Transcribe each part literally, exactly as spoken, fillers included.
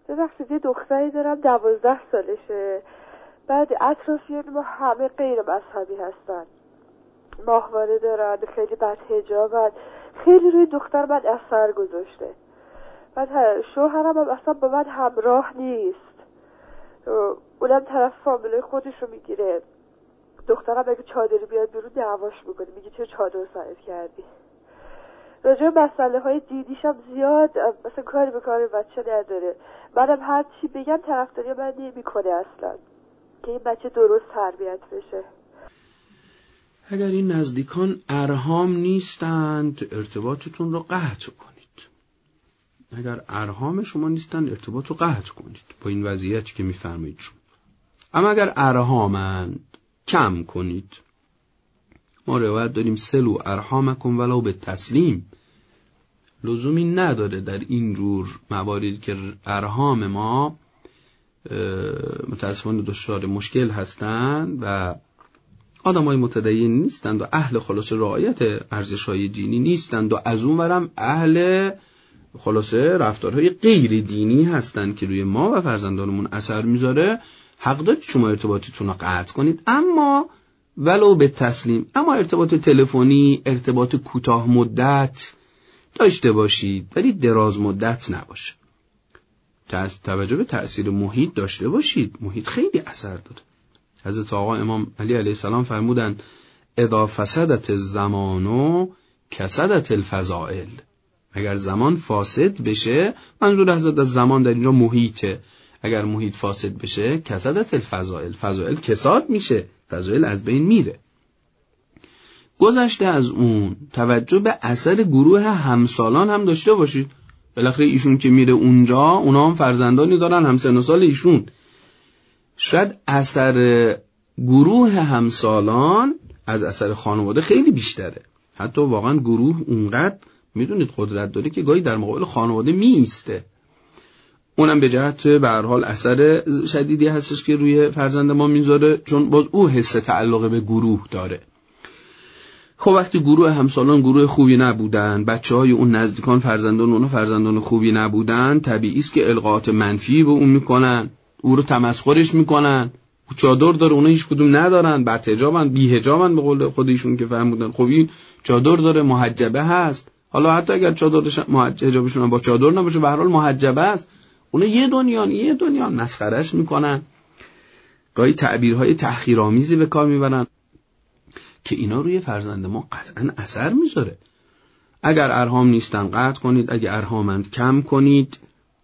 ببخشید یه دختری دارم دوازده سالشه، بعد اطرافیان ما همه غیر مذهبی هستن، ماهواره دارن، خیلی بد حجابن، خیلی روی دختر من اثر گذاشته. بعد شوهرم هم اصلا با من همراه نیست، اونم طرف فامیلای خودش رو میگیره. دخترم اگه چادری بیاد بیرون دعواش میکنه، میگه چه چادر سرت کردی. راجع به مسئله های دینیشم زیاد مثلا کاری به کار بچه نداره. منم هر چی بگم طرفداری من نمیکنه اصلا که این بچه درست تربیت بشه. اگر این نزدیکان ارحام نیستند ارتباطتون رو قطع کنید. اگر ارحام شما نیستند ارتباط رو قطع کنید با این وضعیتی که میفرمایید شما. اما اگر ارحامند کم کنید. ما روایت داریم سلو ارحامکم ولو به تسلیم. لزومی نداره در این جور مواردی که ارحام ما متاسفانه دچار مشکل هستند و آدمای متدین نیستند و اهل خلاصه رعایت ارزش‌های دینی نیستند و از اون ورم اهل خلاصه رفتارهای غیر دینی هستند که روی ما و فرزندانمون اثر میذاره، حق دارید شما ارتباطتون رو قطع کنید، اما ولو به تسلیم. اما ارتباط تلفنی، ارتباط کوتاه مدت داشته باشید ولی دراز مدت نباشه. توجه به تأثیر محیط داشته باشید. محیط خیلی اثر داره. حضرت آقا امام علی علیه السلام فرمودند اذا فسدت الزمان کسدت الفضائل. اگر زمان فاسد بشه، منظور حضرت از زمان در اینجا محیطه، اگر محیط فاسد بشه کسدت الفضائل، فضائل کساد میشه، فضائل از بین میره. گذشته از اون توجه به اثر گروه همسالان هم داشته باشید. بالاخره ایشون که میره اونجا اونا هم فرزندانی دارن هم سن و سال ایشون. شاید اثر گروه همسالان از اثر خانواده خیلی بیشتره. حتی واقعا گروه اونقدر میدونید قدرت داره که گاهی در مقابل خانواده میسته. اونم به جهت به هر حال اثر شدیدی هستش که روی فرزند ما میذاره، چون باز او حس تعلق به گروه داره. خب وقتی گروه همسالان گروه خوبی نبودن، بچه‌های اون نزدیکان فرزندان اون فرزندان خوبی نبودن، طبیعی است که القاءات منفی به اون میکنن، او رو تمسخرش میکنن. او چادر داره اونا هیچ کدوم ندارن، بد حجابن، بی حجابن به قول خودشون که فرمودن. خب این چادر داره، محجبه هست، حالا حتی اگر چادرش حجابشون با چادر نباشه به هر حال محجبه است. اونا یه دنیان یه دنیان مسخرهش میکنن، گاهی تعبیرهای تحقیرآمیزی به کار میبرن که اینا روی فرزند ما قطعا اثر میذاره. اگر ارحام نیستن قطع کنید، اگر ارحامند کم کنید.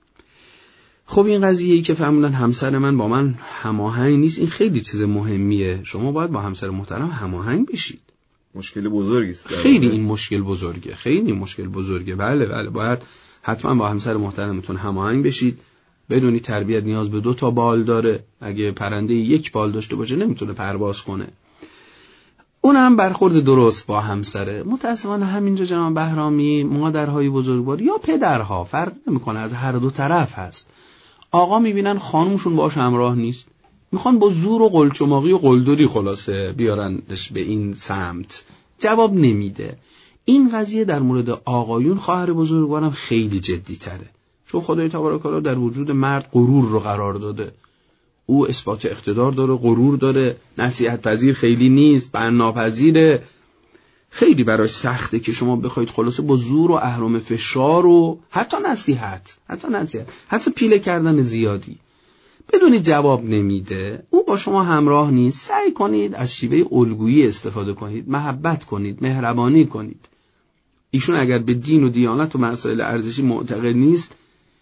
خب این قضیه‌ای که فهمیدن همسر من با من هماهنگ نیست، این خیلی چیز مهمیه. شما باید با همسر محترم هماهنگ بشید. مشکل بزرگی است. خیلی این مشکل بزرگه، خیلی مشکل بزرگه. بله بله باید حتما با همسر محترمتون هماهنگ بشید. بدونی تربیت نیاز به دو تا بال داره. اگه پرنده یک بال داشته باشه نمیتونه پرواز کنه. اون هم برخورد درست با همسره. متاسفانه همینجا جناب بهرامی مادرهای بزرگوار یا پدرها فرق نمیکنه، از هر دو طرف هست. آقا میبینن خانومشون باش همراه نیست، میخوان با زور و قلچماقی و قلدری خلاصه بیارنش به این سمت، جواب نمیده. این قضیه در مورد آقایون خواهر بزرگوارم خیلی جدی تره، چون خدای تبارک و تعالی در وجود مرد غرور رو قرار داده. او اثبات اقتدار داره، غرور داره، نصیحت پذیر خیلی نیست، بناپذیره. خیلی براش سخته که شما بخواید خلاصه با زور و اهرم فشار و حتی نصیحت حتی نصیحت حتی پیله کردن زیادی بدونید جواب نمیده. او با شما همراه نیست. سعی کنید از شیوه الگویی استفاده کنید، محبت کنید، مهربانی کنید. ایشون اگر به دین و دیانت و مسائل ارزشی معتقد نیست،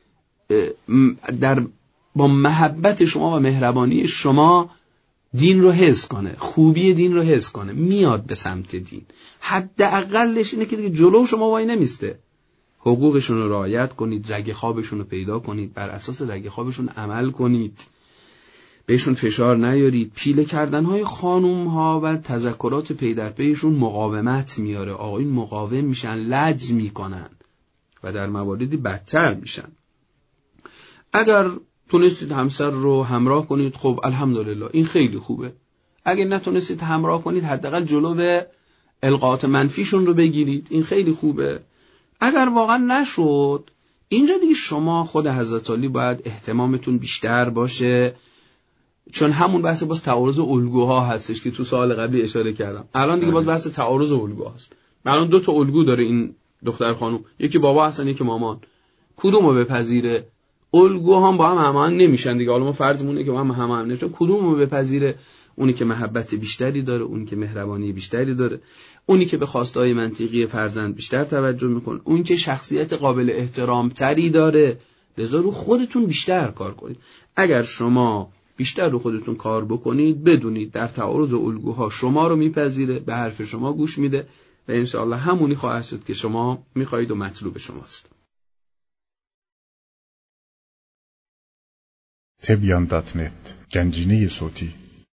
در با محبت شما و مهربانی شما دین رو حس کنه، خوبی دین رو حس کنه، میاد به سمت دین. حداقلش اینه که دیگه جلو شما وای نمیسته. حقوقشون رو رعایت کنید، رگ خوابشون رو پیدا کنید، بر اساس رگ خوابشون عمل کنید، بهشون فشار نیارید. پیله کردنهای خانوم ها و تذکرات پی در پیشون مقاومت میاره. آقایون مقاوم میشن، لج میکنن و در مواردی بدتر میشن. اگر تونستید همسر رو همراه کنید، خب الحمدلله، این خیلی خوبه. اگر نتونستید همراه کنید، حداقل جلو به القاءات منفیشون رو بگیرید، این خیلی خوبه. اگر واقعا نشد، اینجا دیگه شما خود حضرت علی باید اهتمامتون بیشتر باشه، چون همون بحث باز تعارض الگوها هستش که تو سوال قبلی اشاره کردم. الان دیگه باز بحث تعارض الگوهاست. الان دو تا الگو داره این دختر خانم، یکی بابا هستن یکی مامان. کدومو بپذیره؟ الگوها هم با هم همان نمیشن دیگه. حالا ما فرضمونه که با هم همان نمیشن. کدومو بپذیره؟ اونی که محبت بیشتری داره، اونی که مهربانی بیشتری داره، اونی که به خواستهای منطقی فرزند بیشتر توجه میکنه، اون که شخصیت قابل احترام تری داره. لذا رو خودتون بیشتر کار کنید. اگر شما بیشتر رو خودتون کار بکنید، بدونید در تعارض الگوها شما رو میپذیره، به حرف شما گوش میده و انشاءالله همونی خواهد شد که شما میخواید و مطلوب شماست. تبیان دات نت، گنجینه صوتی.